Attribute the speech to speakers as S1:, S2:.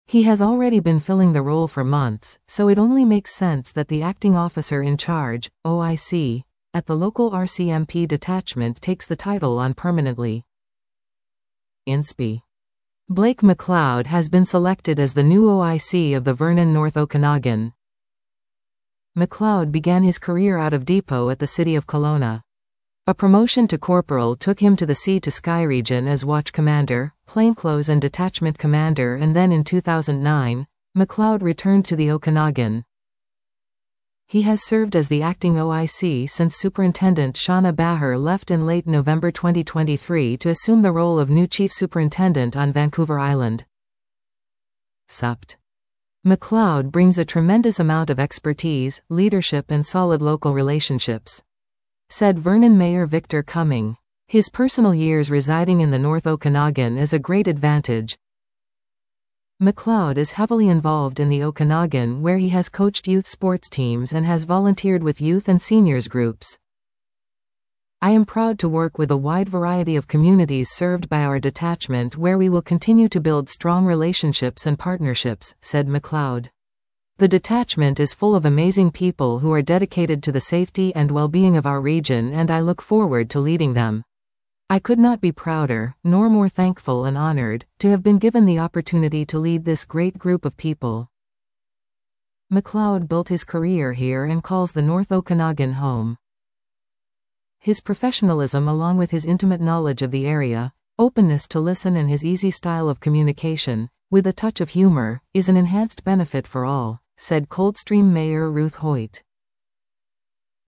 S1: He has already been filling the role for months, so it only makes sense that the acting officer in charge, OIC, at the local RCMP detachment takes the title on permanently. INSPE. Blake McLeod has been selected as the new OIC of the Vernon North Okanagan. McLeod began his career out of depot at the city of Kelowna. A promotion to corporal took him to the sea-to-sky region as watch commander, plainclothes and detachment commander, and then in 2009, McLeod returned to the Okanagan. He has served as the acting OIC since Superintendent Shauna Baher left in late November 2023 to assume the role of new Chief Superintendent on Vancouver Island. Supt. McLeod brings a tremendous amount of expertise, leadership and solid local relationships, said Vernon Mayor Victor Cumming. His personal years residing in the North Okanagan is a great advantage. McLeod is heavily involved in the Okanagan, where he has coached youth sports teams and has volunteered with youth and seniors groups. I am proud to work with a wide variety of communities served by our detachment, where we will continue to build strong relationships and partnerships, said McLeod. The detachment is full of amazing people who are dedicated to the safety and well-being of our region, and I look forward to leading them. I could not be prouder, nor more thankful and honored, to have been given the opportunity to lead this great group of people. McLeod built his career here and calls the North Okanagan home. His professionalism, along with his intimate knowledge of the area, openness to listen and his easy style of communication, with a touch of humor, is an enhanced benefit for all, said Coldstream Mayor Ruth Hoyt.